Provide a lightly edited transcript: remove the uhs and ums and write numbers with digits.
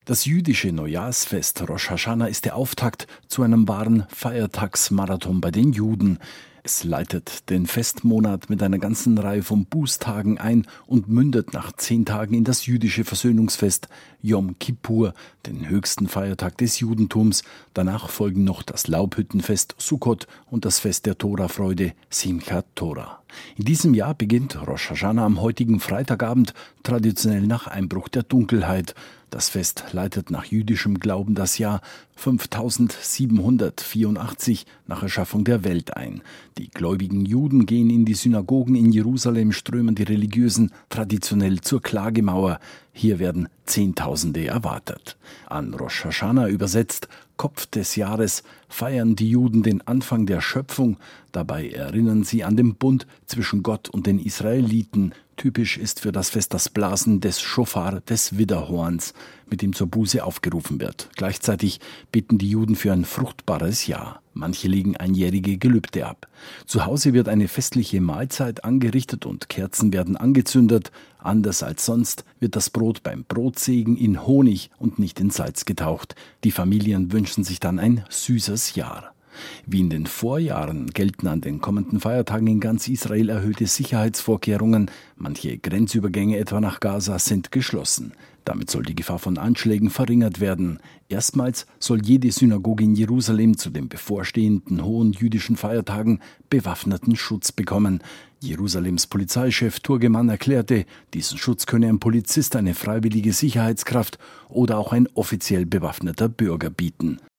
Das jüdische Neujahrsfest Rosh Haschana ist der Auftakt zu einem wahren Feiertagsmarathon bei den Juden. Es leitet den Festmonat mit einer ganzen Reihe von Bußtagen ein und mündet nach 10 Tagen in das jüdische Versöhnungsfest Yom Kippur, den höchsten Feiertag des Judentums. Danach folgen noch das Laubhüttenfest Sukkot und das Fest der Torafreude Simchat Torah. In diesem Jahr beginnt Rosh Haschana am heutigen Freitagabend, traditionell nach Einbruch der Dunkelheit. Das Fest leitet nach jüdischem Glauben das Jahr 5784 nach Erschaffung der Welt ein. Die gläubigen Juden gehen in die Synagogen in Jerusalem, strömen die Religiösen traditionell zur Klagemauer. Hier werden Zehntausende erwartet. An Rosh Haschana übersetzt Kopf des Jahres feiern die Juden den Anfang der Schöpfung. Dabei erinnern sie an den Bund zwischen Gott und den Israeliten. Typisch ist für das Fest das Blasen des Schofar, des Widderhorns, mit dem zur Buße aufgerufen wird. Gleichzeitig beten die Juden für ein fruchtbares Jahr. Manche legen einjährige Gelübde ab. Zu Hause wird eine festliche Mahlzeit angerichtet und Kerzen werden angezündet. Anders als sonst wird das Brot beim Brotsegen in Honig und nicht in Salz getaucht. Die Familien wünschen sich dann ein süßes Jahr. Wie in den Vorjahren gelten an den kommenden Feiertagen in ganz Israel erhöhte Sicherheitsvorkehrungen. Manche Grenzübergänge etwa nach Gaza sind geschlossen. Damit soll die Gefahr von Anschlägen verringert werden. Erstmals soll jede Synagoge in Jerusalem zu den bevorstehenden hohen jüdischen Feiertagen bewaffneten Schutz bekommen. Jerusalems Polizeichef Turgeman erklärte, diesen Schutz könne ein Polizist, eine freiwillige Sicherheitskraft oder auch ein offiziell bewaffneter Bürger bieten.